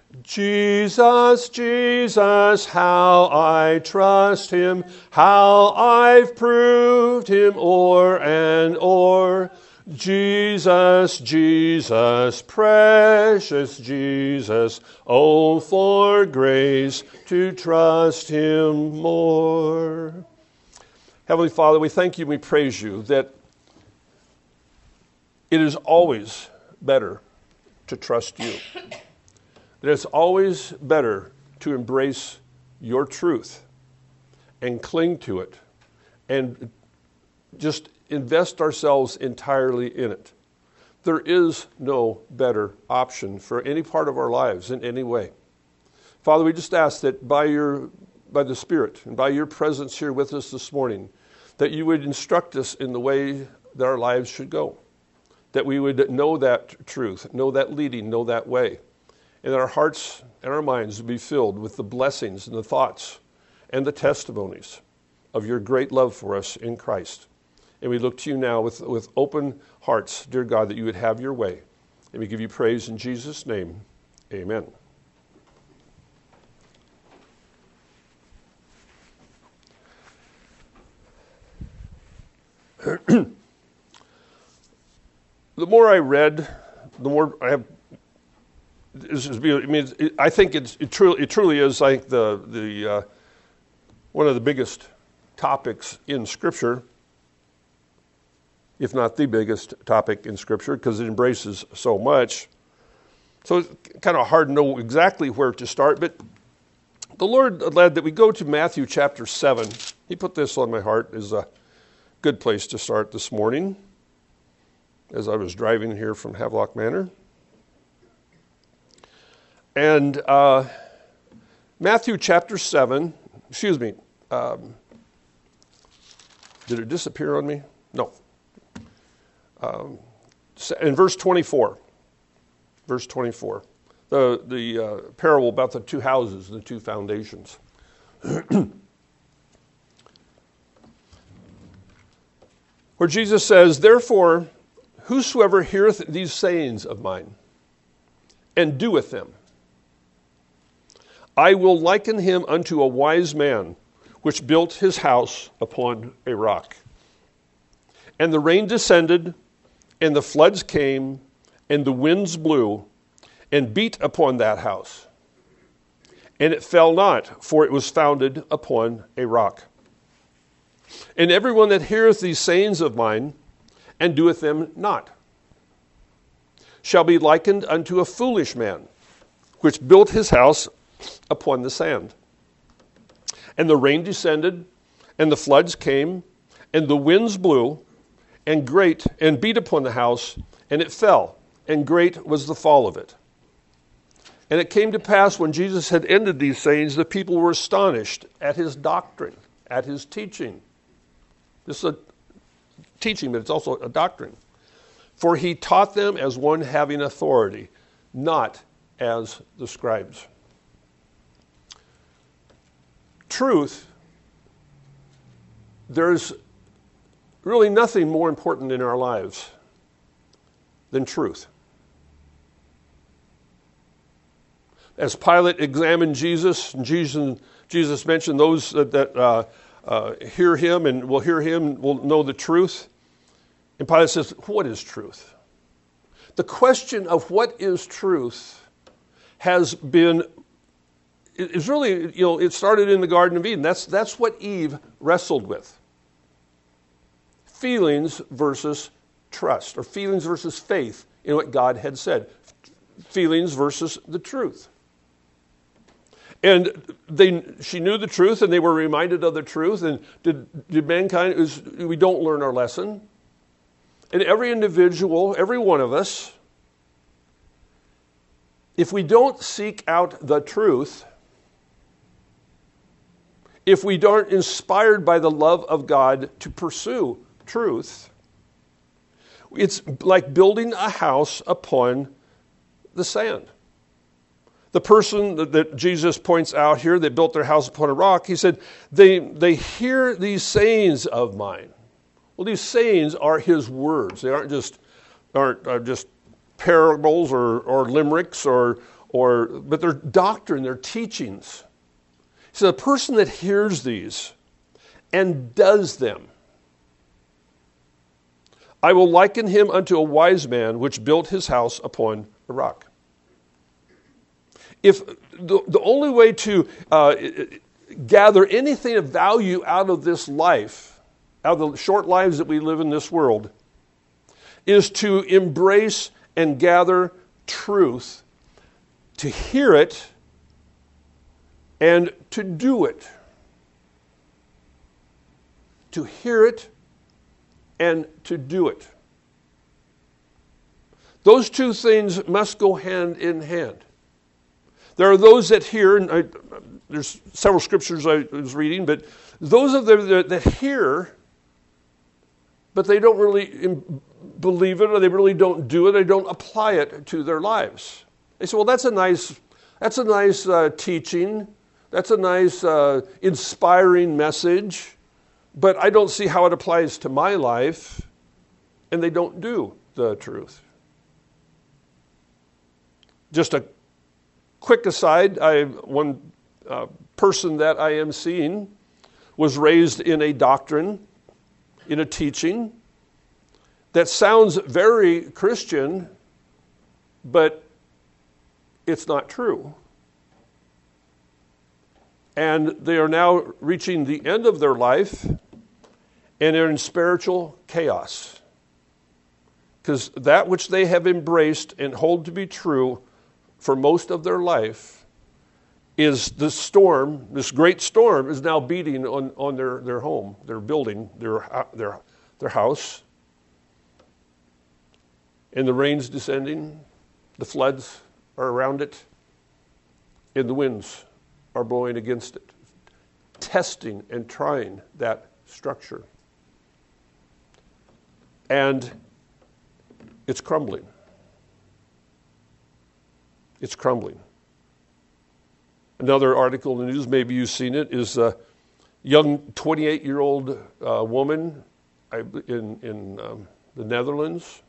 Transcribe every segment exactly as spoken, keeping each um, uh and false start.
Jesus, Jesus, how I trust him, how I've proved him o'er and o'er. Jesus, Jesus, precious Jesus, oh, for grace to trust him more. Heavenly Father, we thank you and we praise you that it is always better to trust you. That it's always better to embrace your truth and cling to it and just invest ourselves entirely in it. There is no better option for any part of our lives in any way. Father, we just ask that by your, by the Spirit and by your presence here with us this morning, that you would instruct us in the way that our lives should go, that we would know that truth, know that leading, know that way, and that our hearts and our minds would be filled with the blessings and the thoughts and the testimonies of your great love for us in Christ. And we look to you now with, with open hearts, dear God, that you would have your way. And we give you praise in Jesus' name. Amen. The more I read, the more I have. I mean, I think it's, it truly, it truly is like the the uh, one of the biggest topics in Scripture, if not the biggest topic in Scripture, because it embraces so much. So it's kind of hard to know exactly where to start, but the Lord led that we go to Matthew chapter seven. He put this on my heart as a good place to start this morning as I was driving here from Havelock Manor. And uh, Matthew chapter seven, excuse me, um, did it disappear on me? No. Um, in verse twenty-four, verse twenty-four, the, the uh, parable about the two houses, the two foundations. Where Jesus says, therefore, whosoever heareth these sayings of mine, and doeth them, I will liken him unto a wise man, which built his house upon a rock. And the rain descended, and the floods came, and the winds blew, and beat upon that house. And it fell not, for it was founded upon a rock. And everyone that heareth these sayings of mine, and doeth them not, shall be likened unto a foolish man, which built his house upon the sand. And the rain descended, and the floods came, and the winds blew, and great, and beat upon the house, and it fell, and great was the fall of it. And it came to pass, when Jesus had ended these sayings, the people were astonished at his doctrine, at his teaching. This is a teaching, but it's also a doctrine. For he taught them as one having authority, not as the scribes. Truth, there's really nothing more important in our lives than truth. As Pilate examined Jesus, and Jesus, Jesus mentioned those that, that uh, uh, hear him and will hear him will know the truth. And Pilate says, what is truth? The question of what is truth has been, it's really, you know, it started in the Garden of Eden. That's, that's what Eve wrestled with. Feelings versus trust, or feelings versus faith in what God had said. Feelings versus the truth. And they, she knew the truth, and they were reminded of the truth. And did, did mankind, is, we don't learn our lesson. And every individual, every one of us, if we don't seek out the truth, if we aren't inspired by the love of God to pursue truth, it's like building a house upon the sand. The person that, that Jesus points out here that built their house upon a rock, he said, they, they hear these sayings of mine. Well, these sayings are his words. They aren't just aren't uh, just parables or, or limericks or or but their doctrine, their teachings. So the person that hears these and does them, I will liken him unto a wise man which built his house upon a rock. If the, the only way to uh, gather anything of value out of this life, out of the short lives that we live in this world, is to embrace and gather truth, to hear it, and to do it. To hear it and to do it. Those two things must go hand in hand. There are those that hear, and I, there's several scriptures I was reading, but those of them that, that hear, but they don't really believe it, or they really don't do it, they don't apply it to their lives. They say, well, that's a nice, that's a nice uh, teaching, that's a nice uh, inspiring message, but I don't see how it applies to my life, and they don't do the truth. Just a quick aside, I one uh, person that I am seeing was raised in a doctrine, in a teaching that sounds very Christian, but it's not true. And they are now reaching the end of their life, and they're in spiritual chaos. Because that which they have embraced and hold to be true for most of their life is the storm, this great storm is now beating on, on their, their home, their building, their, their, their house. And the rain's descending, the floods are around it, and the winds are blowing against it, testing and trying that structure. And it's crumbling. It's crumbling. Another article in the news, maybe you've seen it, is a young twenty-eight-year-old uh, woman in, in um, the Netherlands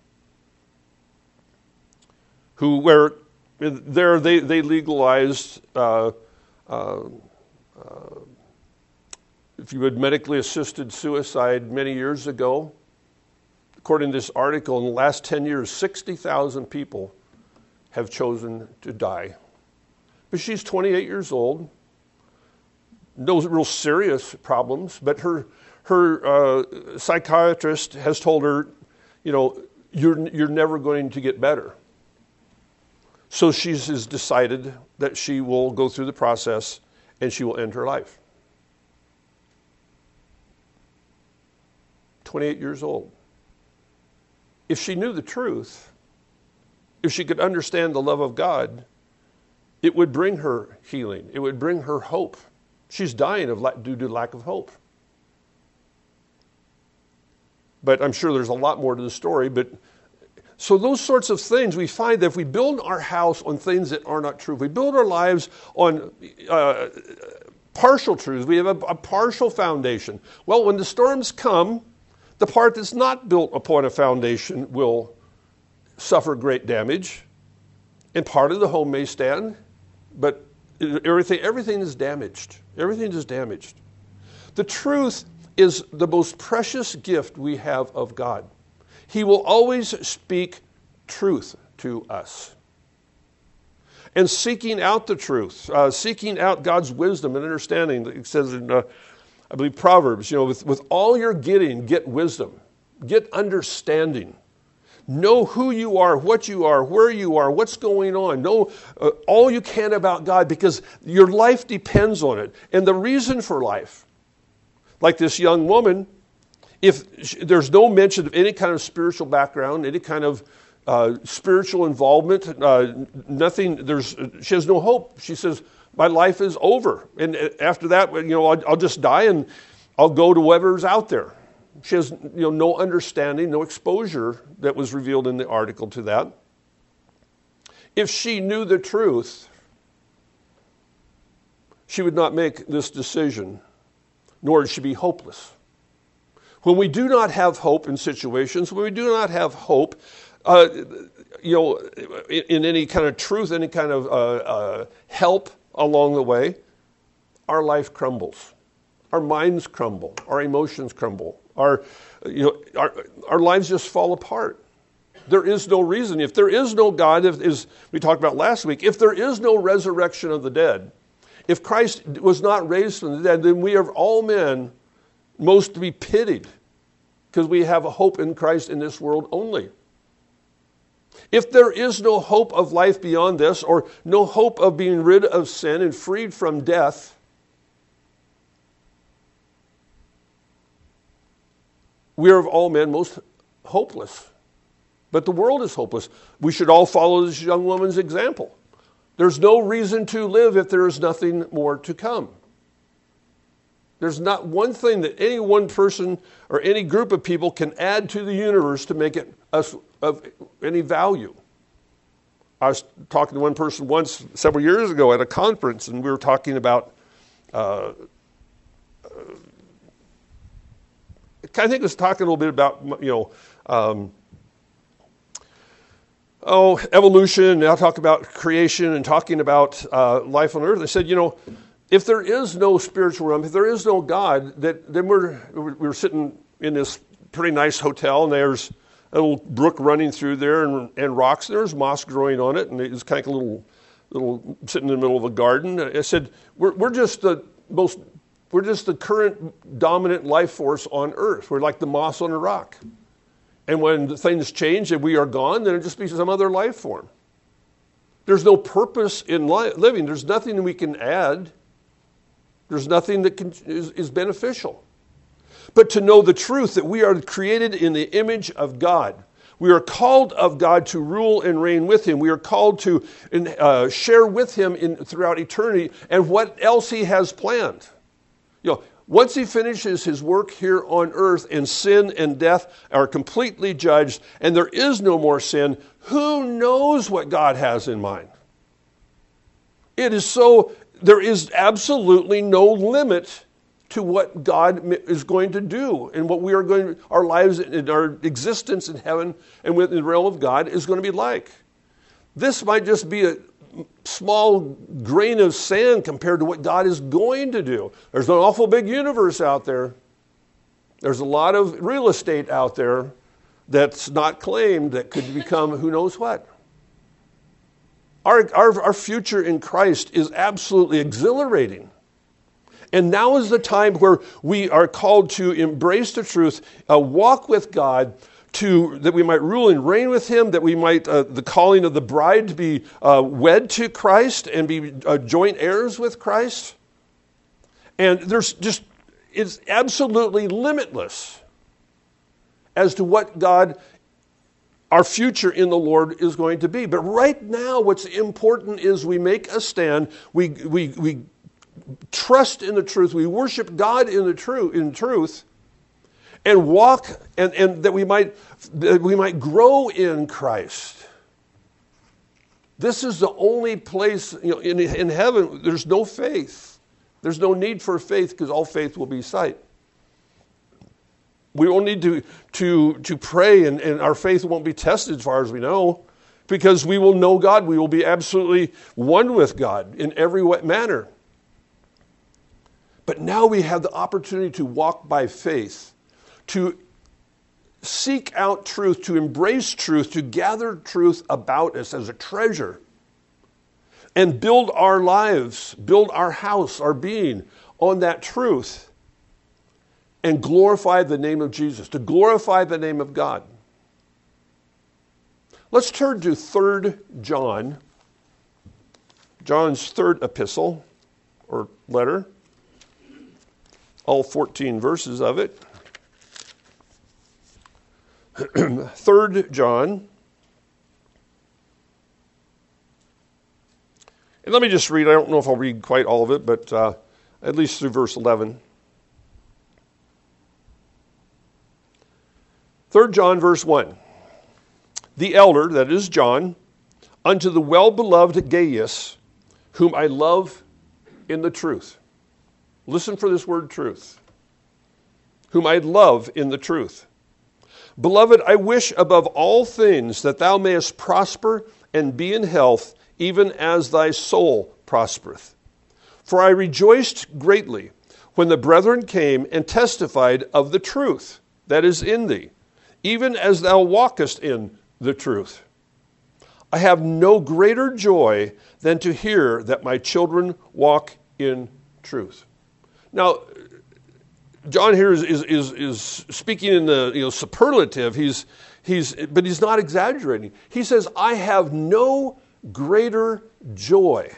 who, where there they, they legalized, uh, uh, uh, if you would, medically assisted suicide many years ago. According to this article, in the last ten years, sixty thousand people have chosen to die. But she's twenty-eight years old, no real serious problems, but her her uh, psychiatrist has told her, you know, you're you're never going to get better. So she has decided that she will go through the process and she will end her life. twenty-eight years old. If she knew the truth, if she could understand the love of God, it would bring her healing. It would bring her hope. She's dying of la- due to lack of hope. But I'm sure there's a lot more to the story. But so those sorts of things, we find that if we build our house on things that are not true, if we build our lives on uh, partial truths, we have a, a partial foundation. Well, when the storms come, the part that's not built upon a foundation will suffer great damage, and part of the home may stand, but everything everything is damaged. Everything is damaged. The truth is the most precious gift we have of God. He will always speak truth to us. And seeking out the truth, uh, seeking out God's wisdom and understanding, it says in, uh, I believe, Proverbs, you know, with, with all you're getting, get wisdom, get understanding. Know who you are, what you are, where you are, what's going on. Know uh, all you can about God, because your life depends on it. And the reason for life, like this young woman, if she, there's no mention of any kind of spiritual background, any kind of uh, spiritual involvement, uh, nothing, there's, she has no hope. She says, my life is over. And after that, you know, I'll, I'll just die and I'll go to whatever's out there. She has, you know, no understanding, no exposure that was revealed in the article to that. If she knew the truth, she would not make this decision, nor would she be hopeless. When we do not have hope in situations, when we do not have hope, uh, you know, in, in any kind of truth, any kind of uh, uh, help along the way, our life crumbles. Our minds crumble. Our emotions crumble. Our, you know, our, our lives just fall apart. There is no reason. If there is no God, if, as we talked about last week, if there is no resurrection of the dead, if Christ was not raised from the dead, then we are all men most to be pitied because we have a hope in Christ in this world only. If there is no hope of life beyond this, or no hope of being rid of sin and freed from death, we are of all men most hopeless. But the world is hopeless. We should all follow this young woman's example. There's no reason to live if there is nothing more to come. There's not one thing that any one person or any group of people can add to the universe to make it of any value. I was talking to one person once several years ago at a conference, and we were talking about, uh, I think it was talking a little bit about, you know, um, oh, evolution, now talk about creation and talking about uh, life on earth. I said, you know, if there is no spiritual realm, if there is no God, that then we're we're sitting in this pretty nice hotel, and there's a little brook running through there, and, and rocks. And there's moss growing on it, and it's kind of a little little sitting in the middle of a garden. I said, we're we're just the most we're just the current dominant life force on earth. We're like the moss on a rock. And when things change and we are gone, then it'll just be some other life form. There's no purpose in li- living. There's nothing we can add. There's nothing that can, is, is beneficial. But to know the truth that we are created in the image of God. We are called of God to rule and reign with Him. We are called to uh, share with Him in, throughout eternity and what else He has planned. You know, once He finishes His work here on earth and sin and death are completely judged and there is no more sin, who knows what God has in mind? It is so, there is absolutely no limit to what God is going to do and what we are going, our lives and our existence in heaven and within the realm of God is going to be like. This might just be a small grain of sand compared to what God is going to do. There's an awful big universe out there. There's a lot of real estate out there that's not claimed that could become who knows what. Our, our, our future in Christ is absolutely exhilarating. And now is the time where we are called to embrace the truth, uh, walk with God, to that we might rule and reign with Him, that we might, uh, the calling of the bride to be uh, wed to Christ and be uh, joint heirs with Christ. And there's just, it's absolutely limitless as to what God, our future in the Lord is going to be. But right now, what's important is we make a stand, we we we trust in the truth, we worship God in the truth, in truth, and walk, and, and that we might that we might grow in Christ. This is the only place, you know, in, in heaven, there's no faith. There's no need for faith because all faith will be sight. We won't need to, to, to pray, and, and our faith won't be tested as far as we know, because we will know God. We will be absolutely one with God in every manner. But now we have the opportunity to walk by faith, to seek out truth, to embrace truth, to gather truth about us as a treasure, and build our lives, build our house, our being on that truth, and glorify the name of Jesus, to glorify the name of God. Let's turn to Third John, John's third epistle, or letter, all fourteen verses of it. Third John. And let me just read, I don't know if I'll read quite all of it, but uh, at least through verse eleven. Third John, verse one. The elder, that is John, unto the well-beloved Gaius, whom I love in the truth. Listen for this word truth. Whom I love in the truth. Beloved, I wish above all things that thou mayest prosper and be in health, even as thy soul prospereth. For I rejoiced greatly when the brethren came and testified of the truth that is in thee, even as thou walkest in the truth. I have no greater joy than to hear that my children walk in truth. Now, John here is, is, is, is speaking in the you know, superlative, he's, he's, but he's not exaggerating. He says, I have no greater joy.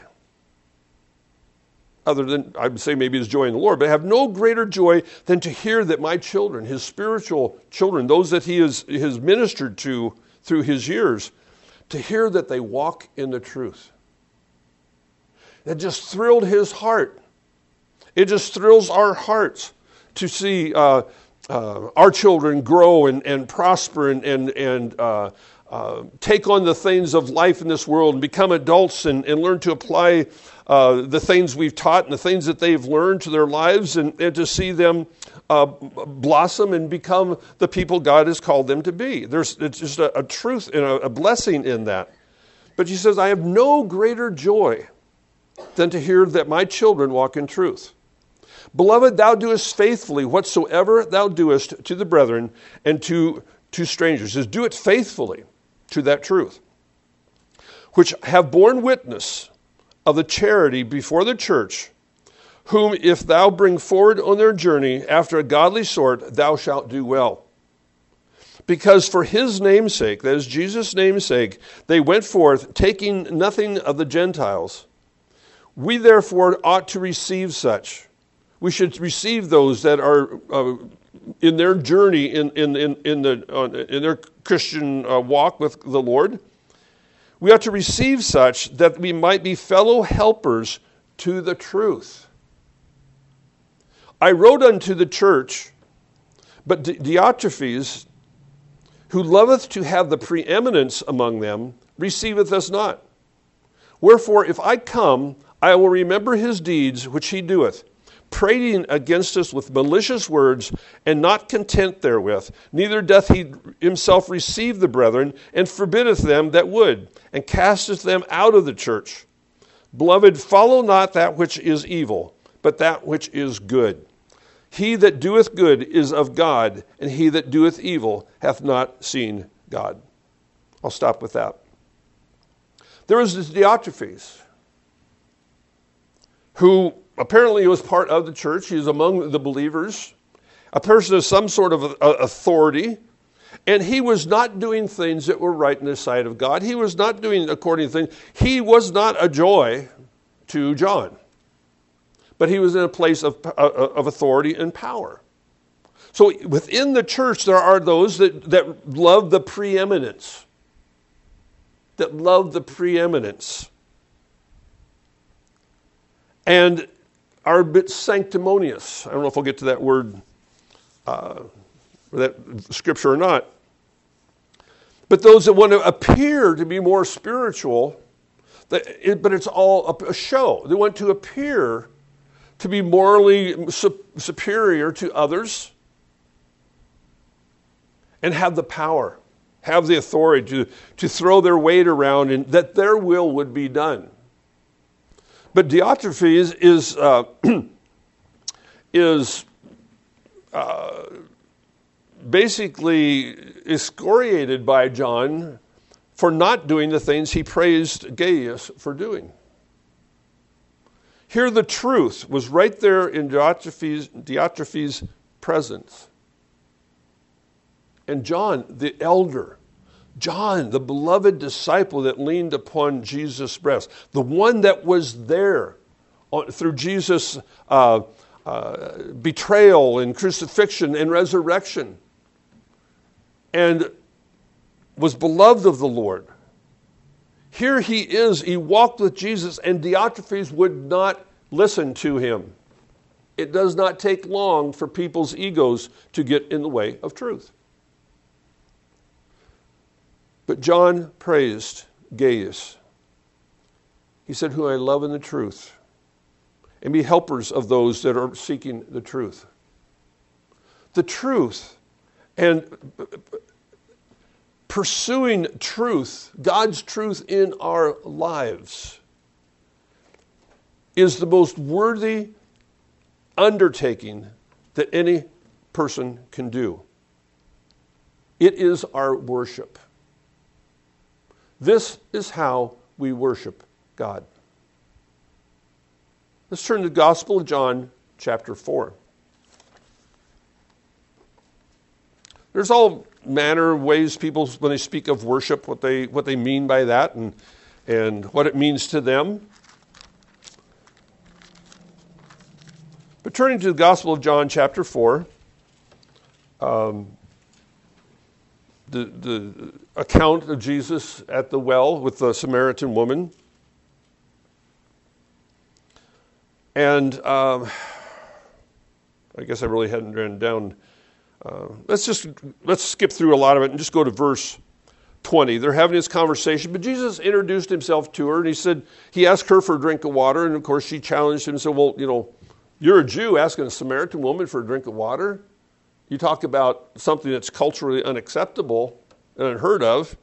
Other than, I would say maybe his joy in the Lord, but I have no greater joy than to hear that my children, his spiritual children, those that he has, has ministered to through his years, to hear that they walk in the truth. That just thrilled his heart. It just thrills our hearts to see uh, uh, our children grow and, and prosper and, and, and uh, uh, take on the things of life in this world and become adults and, and learn to apply uh, the things we've taught and the things that they've learned to their lives, and, and to see them uh, blossom and become the people God has called them to be. There's it's just a, a truth and a, a blessing in that. But he says, I have no greater joy than to hear that my children walk in truth. Beloved, thou doest faithfully whatsoever thou doest to the brethren and to, to strangers. He says, do it faithfully to that truth, which have borne witness of the charity before the church, whom if thou bring forward on their journey after a godly sort, thou shalt do well. Because for his name's sake, that is Jesus' name's sake, they went forth, taking nothing of the Gentiles. We therefore ought to receive such. We should receive those that are uh, in their journey in in in, in the uh, in their Christian uh, walk with the Lord. We ought to receive such that we might be fellow helpers to the truth. I wrote unto the church, but Diotrephes, who loveth to have the preeminence among them, receiveth us not. Wherefore, if I come, I will remember his deeds which he doeth, prating against us with malicious words, and not content therewith. Neither doth he himself receive the brethren, and forbiddeth them that would, and casteth them out of the church. Beloved, follow not that which is evil, but that which is good. He that doeth good is of God, and he that doeth evil hath not seen God. I'll stop with that. There was this Diotrephes, who apparently was part of the church. He was among the believers, a person of some sort of authority, and he was not doing things that were right in the sight of God. He was not doing according to things. He was not a joy to John, but he was in a place of, of authority and power. So within the church, there are those that, that love the preeminence, that love the preeminence, and are a bit sanctimonious. I don't know if I'll get to that word, uh, or that scripture or not. But those that want to appear to be more spiritual, but it's all a show. They want to appear to be morally superior to others and have the power, have the authority to, to throw their weight around and that their will would be done. But Diotrephes is uh, is uh, basically excoriated by John for not doing the things he praised Gaius for doing. Here the truth was right there in Diotrephes, Diotrephes' presence. And John, the elder, John, the beloved disciple that leaned upon Jesus' breast, the one that was there on, through Jesus' uh, uh, betrayal and crucifixion and resurrection, and was beloved of the Lord. Here he is, he walked with Jesus, and Diotrephes would not listen to him. It does not take long for people's egos to get in the way of truth. But John praised Gaius. He said, who I love in the truth, and be helpers of those that are seeking the truth. The truth And pursuing truth, God's truth in our lives, is the most worthy undertaking that any person can do. It is our worship. This is how we worship God. Let's turn to the Gospel of John, chapter four. There's all manner of ways people, when they speak of worship, what they what they mean by that and, and what it means to them. But turning to the Gospel of John, chapter four, um, the, the account of Jesus at the well with the Samaritan woman. And um, I guess I really hadn't written down. Uh, let's just let's skip through a lot of it and just go to verse twenty. They're having this conversation, but Jesus introduced himself to her, and he said he asked her for a drink of water, and of course she challenged him and said, "Well, you know, you're a Jew asking a Samaritan woman for a drink of water? You talk about something that's culturally unacceptable and unheard of."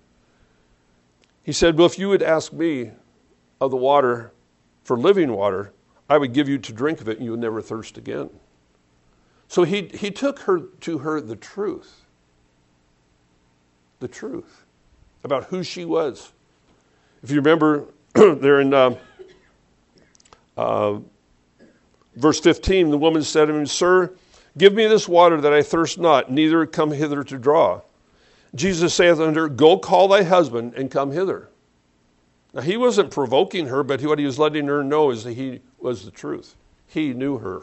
He said, "Well, if you would ask me of the water for living water, I would give you to drink of it, and you would never thirst again." So he he took her to her the truth, the truth about who she was. If you remember, there in uh, uh, verse fifteen, the woman said to him, "Sir, give me this water that I thirst not, neither come hither to draw." Jesus saith unto her, "Go call thy husband and come hither." Now he wasn't provoking her, but what he was letting her know is that he was the truth. He knew her.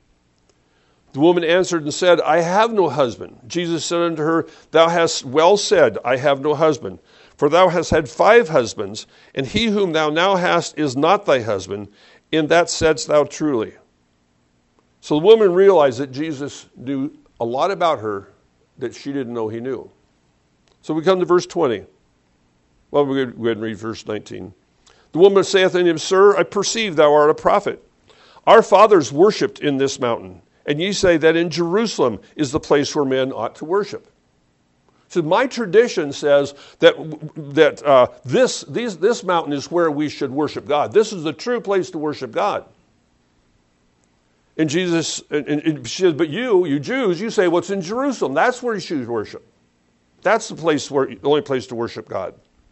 The woman answered and said, "I have no husband." Jesus said unto her, "Thou hast well said, I have no husband. For thou hast had five husbands, and he whom thou now hast is not thy husband. In that saidst thou truly." So the woman realized that Jesus knew a lot about her that she didn't know he knew. So we come to verse twenty. Well, we'll go ahead and read verse nineteen. The woman saith unto him, "Sir, I perceive thou art a prophet. Our fathers worshipped in this mountain, and ye say that in Jerusalem is the place where men ought to worship." So my tradition says that that uh, this these, this mountain is where we should worship God. This is the true place to worship God. And Jesus, and, and she says, "But you, you Jews, you say what's in Jerusalem. That's where you should worship. That's the place where the only place to worship God."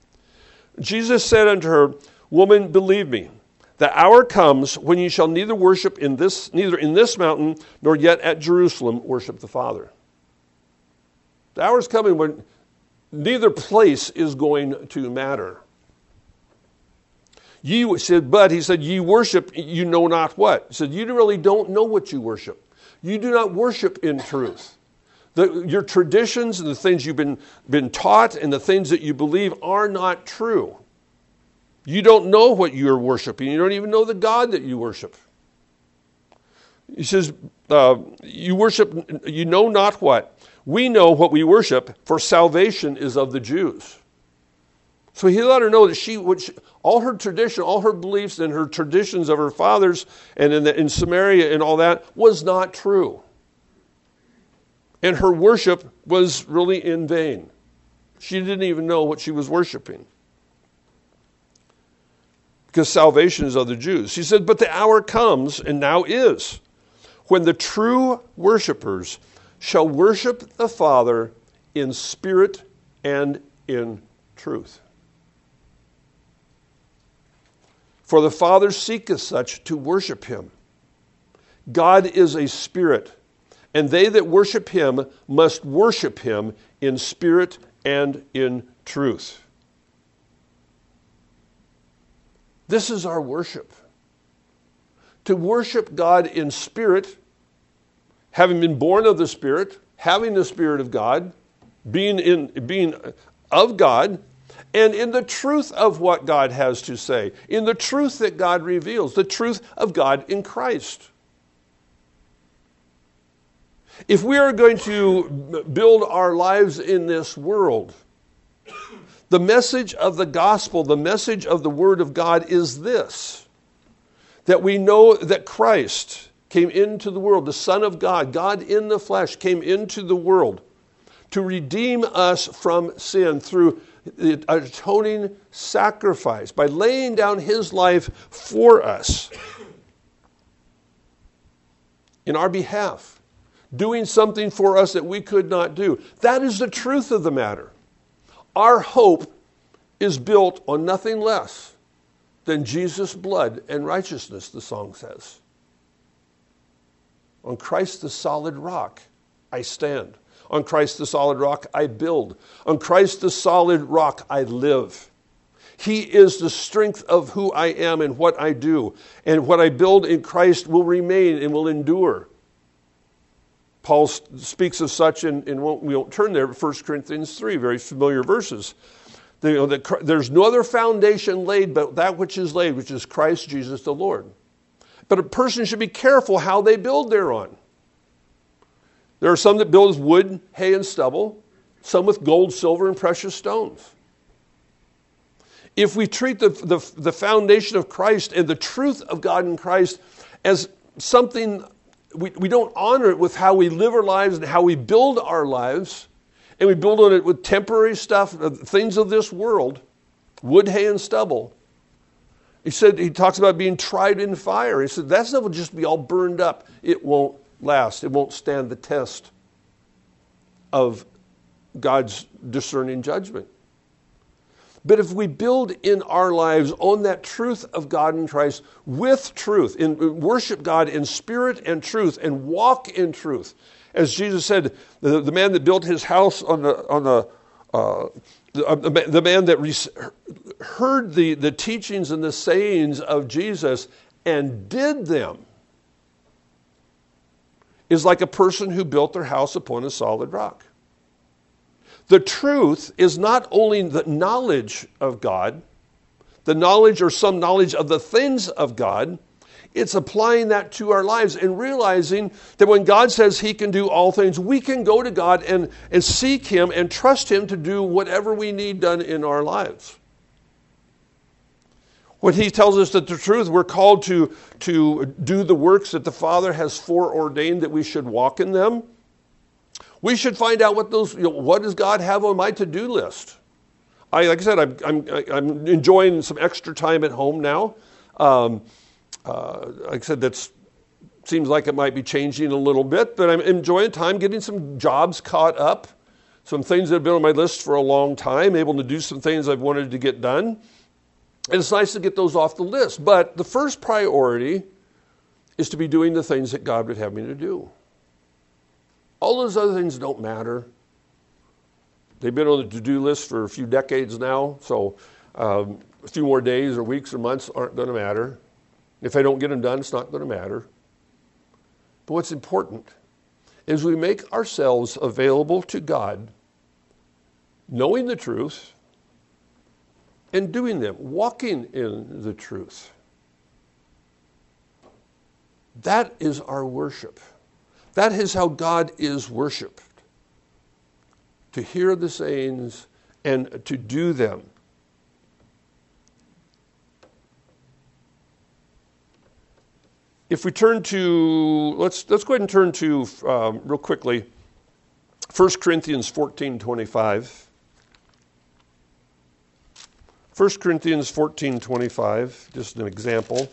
Jesus said unto her, "Woman, believe me, the hour comes when ye shall neither worship in this, neither in this mountain, nor yet at Jerusalem worship the Father." The hour is coming when neither place is going to matter. Ye said, but he said, "Ye worship, you know not what." He said, "You really don't know what you worship. You do not worship in truth. The, your traditions and the things you've been, been taught and the things that you believe are not true. You don't know what you're worshiping. You don't even know the God that you worship." He says, uh, you worship, you know not what. We know what we worship, for salvation is of the Jews. So he let her know that she, which all her tradition, all her beliefs and her traditions of her fathers and in, the, in Samaria and all that was not true. And her worship was really in vain. She didn't even know what she was worshiping, because salvation is of the Jews. He said, "But the hour comes, and now is, when the true worshipers shall worship the Father in spirit and in truth. For the Father seeketh such to worship him. God is a spirit, and they that worship him must worship him in spirit and in truth." This is our worship. To worship God in spirit, having been born of the Spirit, having the Spirit of God, being in being of God, and in the truth of what God has to say, in the truth that God reveals, the truth of God in Christ. If we are going to build our lives in this world, the message of the gospel, the message of the Word of God is this: that we know that Christ came into the world, the Son of God, God in the flesh, came into the world to redeem us from sin through the atoning sacrifice, by laying down his life for us in our behalf, doing something for us that we could not do. That is the truth of the matter. Our hope is built on nothing less than Jesus' blood and righteousness, the song says. On Christ the solid rock, I stand. On Christ the solid rock, I build. On Christ the solid rock, I live. He is the strength of who I am and what I do. And what I build in Christ will remain and will endure. Paul speaks of such, in, in we won't turn there, but First Corinthians three, very familiar verses. You know, that there's no other foundation laid but that which is laid, which is Christ Jesus the Lord. But a person should be careful how they build thereon. There are some that build with wood, hay, and stubble, some with gold, silver, and precious stones. If we treat the, the, the foundation of Christ and the truth of God in Christ as something, we, we don't honor it with how we live our lives and how we build our lives, and we build on it with temporary stuff, things of this world, wood, hay, and stubble. He said, he talks about being tried in fire. He said, that stuff will just be all burned up. It won't last. It won't stand the test of God's discerning judgment. But if we build in our lives on that truth of God in Christ with truth, and worship God in spirit and truth, and walk in truth, as Jesus said, the, the man that built his house on the on the uh, the, the man that re- heard the, the teachings and the sayings of Jesus and did them is like a person who built their house upon a solid rock. The truth is not only the knowledge of God, the knowledge or some knowledge of the things of God, it's applying that to our lives and realizing that when God says he can do all things, we can go to God and, and seek him and trust him to do whatever we need done in our lives. When he tells us that the truth, we're called to, to do the works that the Father has foreordained that we should walk in them. We should find out what those, you know, what does God have on my to-do list? I, like I said, I'm, I'm, I'm enjoying some extra time at home now. Um, uh, like I said, that seems like it might be changing a little bit, but I'm enjoying time getting some jobs caught up, some things that have been on my list for a long time, able to do some things I've wanted to get done. And it's nice to get those off the list. But the first priority is to be doing the things that God would have me to do. All those other things don't matter. They've been on the to-do list for a few decades now, so um, a few more days or weeks or months aren't going to matter. If I don't get them done, it's not going to matter. But what's important is we make ourselves available to God, knowing the truth and doing them, walking in the truth. That is our worship. That is how God is worshiped. To hear the sayings and to do them. If we turn to, let's let's go ahead and turn to, um, real quickly, First Corinthians fourteen twenty-five. First Corinthians fourteen twenty-five, just an example.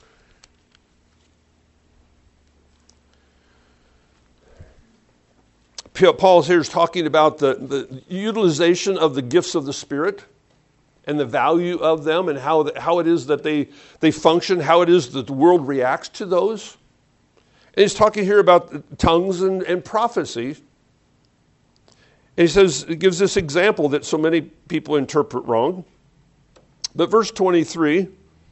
Paul here is talking about the, the utilization of the gifts of the Spirit and the value of them and how, the, how it is that they, they function, how it is that the world reacts to those. And he's talking here about tongues and, and prophecy. And he says, it gives this example that so many people interpret wrong. But verse twenty-three,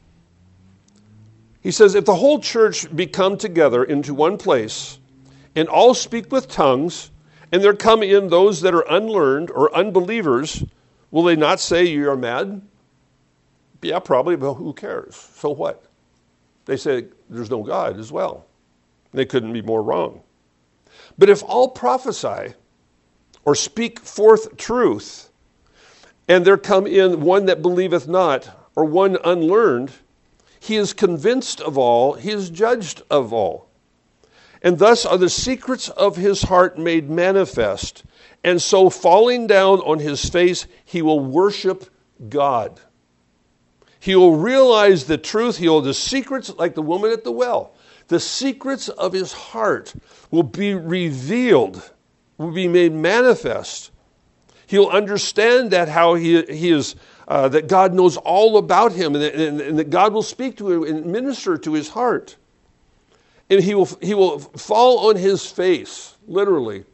he says, if the whole church be come together into one place, and all speak with tongues, and there come in those that are unlearned or unbelievers, will they not say you are mad? Yeah, probably, but who cares? So what? They say there's no God as well. They couldn't be more wrong. But if all prophesy or speak forth truth, and there come in one that believeth not, or one unlearned, he is convinced of all, he is judged of all. And thus are the secrets of his heart made manifest, And so falling down on his face, he will worship God. He will realize the truth. He will, the secrets, like the woman at the well, the secrets of his heart will be revealed, will be made manifest. He'll understand that how he, he is, uh, that God knows all about him, and that, and, and that God will speak to him and minister to his heart. And he will, he will fall on his face, literally.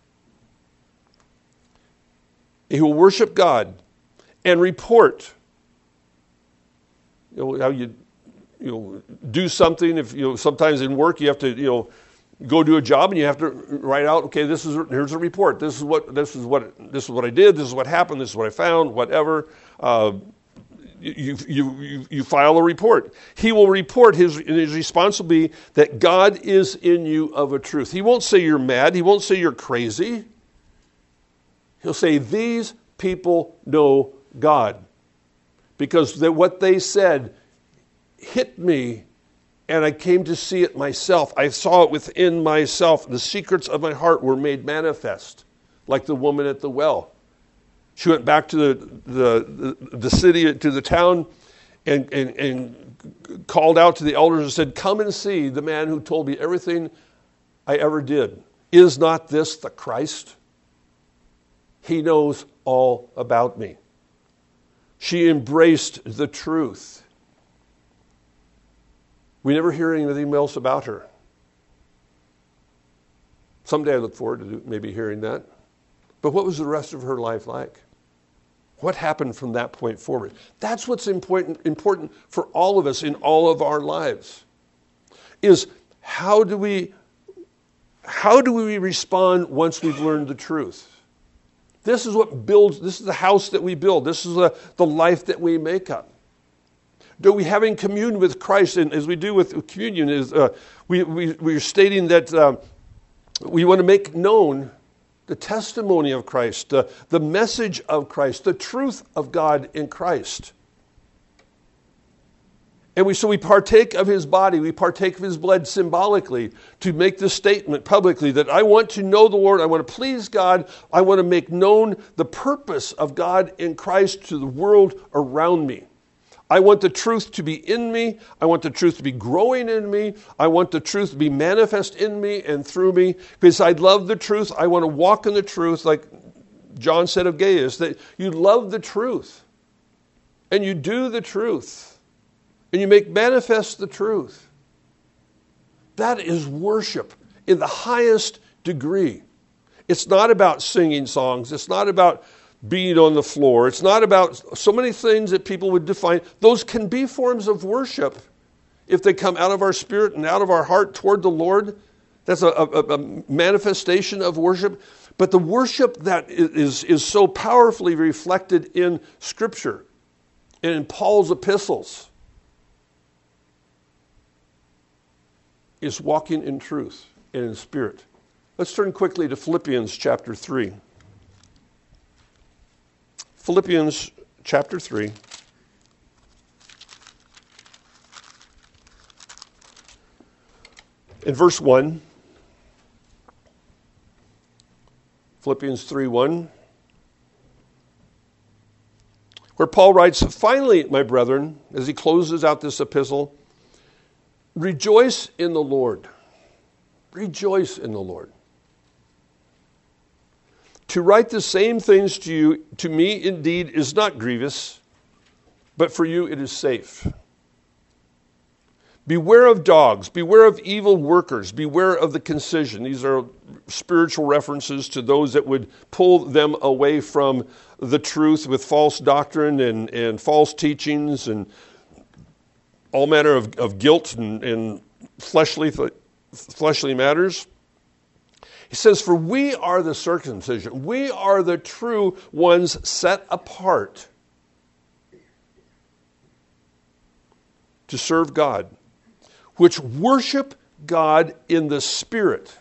He will worship God and report. You know, how you, you know, do something. If you know, sometimes in work you have to, you know, go do a job and you have to write out, okay, this is here's a report. This is what this is what this is what I did. This is what happened. This is what I found. Whatever. Uh, you, you you you file a report. He will report. His his response will be that God is in you of a truth. He won't say you're mad. He won't say you're crazy. He'll say these people know God, because that what they said hit me. And I came to see it myself. I saw it within myself. The secrets of my heart were made manifest, like the woman at the well. She went back to the the, the, the city, to the town, and, and, and called out to the elders and said, come and see the man who told me everything I ever did. Is not this the Christ? He knows all about me. She embraced the truth. We never hear anything else about her. Someday I look forward to maybe hearing that. But what was the rest of her life like? What happened from that point forward? That's what's important, important for all of us in all of our lives. Is how do we, how do we respond once we've learned the truth? This is what builds, this is the house that we build. This is the, the life that we make up. Do we having communion with Christ, and as we do with communion, is uh, we, we, we're stating that uh, we want to make known the testimony of Christ, uh, the message of Christ, the truth of God in Christ. And we so we partake of his body, we partake of his blood symbolically to make this statement publicly that I want to know the Lord, I want to please God, I want to make known the purpose of God in Christ to the world around me. I want the truth to be in me. I want the truth to be growing in me. I want the truth to be manifest in me and through me. Because I love the truth. I want to walk in the truth, like John said of Gaius, that you love the truth. And you do the truth. And you make manifest the truth. That is worship in the highest degree. It's not about singing songs. It's not about being on the floor. It's not about so many things that people would define. Those can be forms of worship if they come out of our spirit and out of our heart toward the Lord. That's a, a, a manifestation of worship. But the worship that is, is so powerfully reflected in Scripture and in Paul's epistles is walking in truth and in spirit. Let's turn quickly to Philippians chapter three. Philippians chapter three. In verse one, Philippians three one, where Paul writes, finally, my brethren, as he closes out this epistle, rejoice in the Lord. Rejoice in the Lord. To write the same things to you, to me indeed, is not grievous, but for you it is safe. Beware of dogs, beware of evil workers, beware of the concision. These are spiritual references to those that would pull them away from the truth with false doctrine and, and false teachings and all manner of, of guilt and, and fleshly, fleshly matters. He says, for we are the circumcision. We are the true ones set apart to serve God, which worship God in the Spirit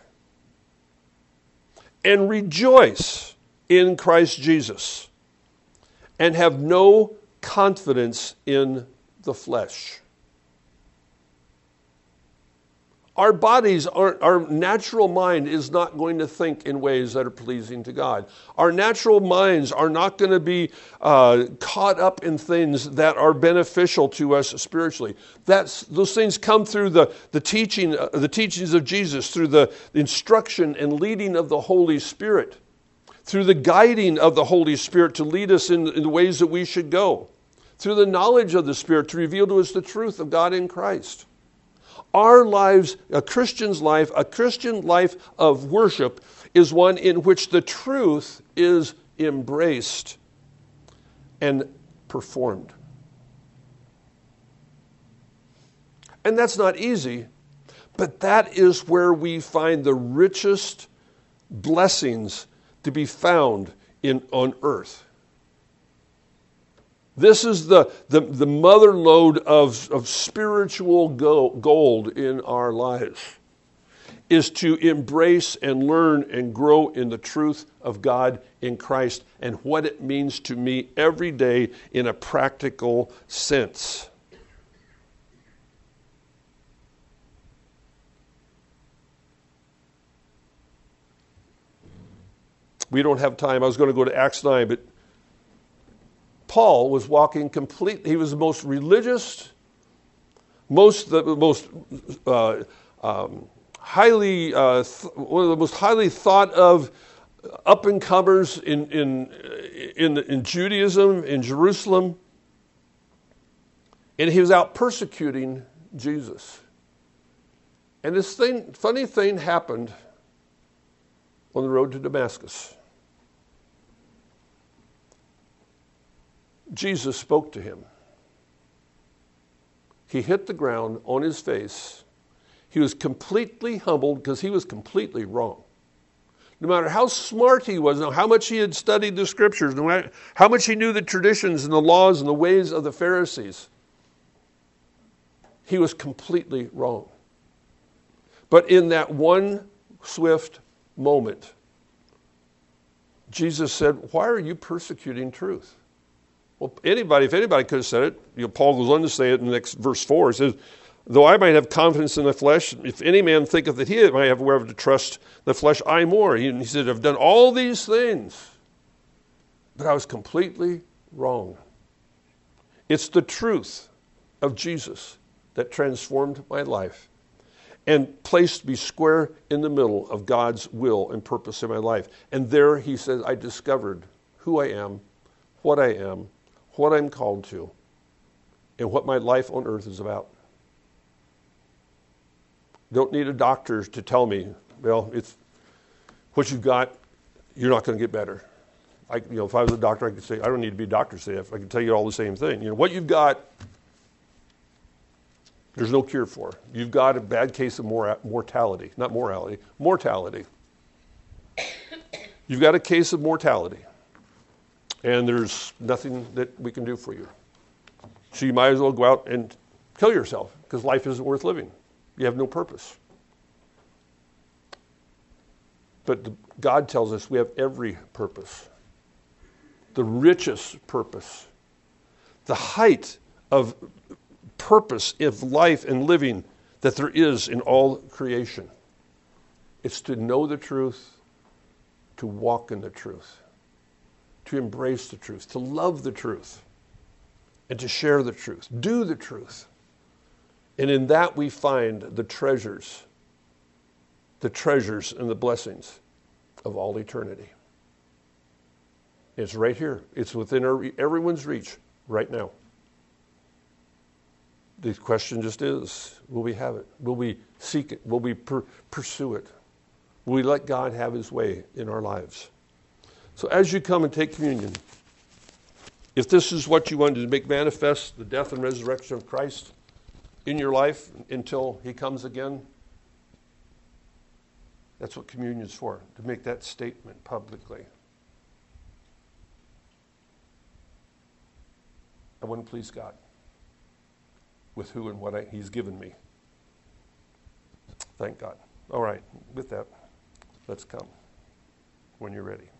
and rejoice in Christ Jesus and have no confidence in the flesh. Our bodies aren't, our natural mind is not going to think in ways that are pleasing to God. Our natural minds are not going to be uh, caught up in things that are beneficial to us spiritually. That's, those things come through the, the teaching, uh, the teachings of Jesus, through the instruction and leading of the Holy Spirit, through the guiding of the Holy Spirit to lead us in, in the ways that we should go, through the knowledge of the Spirit to reveal to us the truth of God in Christ. Our lives, a Christian's life, a Christian life of worship is one in which the truth is embraced and performed. And that's not easy, but that is where we find the richest blessings to be found in, on earth. This is the, the, the mother lode of, of spiritual go, gold in our lives, is to embrace and learn and grow in the truth of God in Christ and what it means to me every day in a practical sense. We don't have time. I was going to go to Acts nine, but Paul was walking completely. He was the most religious, most the most uh, um, highly uh, th- one of the most highly thought of up and comers in in in in Judaism in Jerusalem, and he was out persecuting Jesus. And this thing, funny thing, happened on the road to Damascus. Jesus spoke to him. He hit the ground on his face. He was completely humbled because he was completely wrong. No matter how smart he was, no how much he had studied the scriptures, no matter how much he knew the traditions and the laws and the ways of the Pharisees, he was completely wrong. But in that one swift moment, Jesus said, "Why are you persecuting truth?" Well, anybody, if anybody could have said it, you know, Paul goes on to say it in the next verse four. He says, "Though I might have confidence in the flesh, if any man thinketh that he might have whereof to trust the flesh, I more." He, he said, "I've done all these things, but I was completely wrong." It's the truth of Jesus that transformed my life and placed me square in the middle of God's will and purpose in my life. And there, he says, I discovered who I am, what I am, what I'm called to, and what my life on earth is about. Don't need a doctor to tell me, well, it's what you've got, you're not going to get better. I, you know, if I was a doctor, I could say, I don't need to be a doctor to say that. I can tell you all the same thing. You know, what you've got, there's no cure for. You've got a bad case of mor- mortality, not morality, mortality. You've got a case of mortality. And there's nothing that we can do for you. So you might as well go out and kill yourself because life isn't worth living. You have no purpose. But the, God tells us we have every purpose. The richest purpose. The height of purpose of life and living that there is in all creation. It's to know the truth, to walk in the truth, to embrace the truth, to love the truth, and to share the truth, do the truth. And in that we find the treasures, the treasures and the blessings of all eternity. It's right here. It's within our, everyone's reach right now. The question just is, will we have it? Will we seek it? Will we per- pursue it? Will we let God have his way in our lives? So as you come and take communion, if this is what you wanted to make manifest, the death and resurrection of Christ in your life until he comes again, that's what communion is for, to make that statement publicly. I want to please God with who and what I, he's given me. Thank God. All right, with that, let's come when you're ready.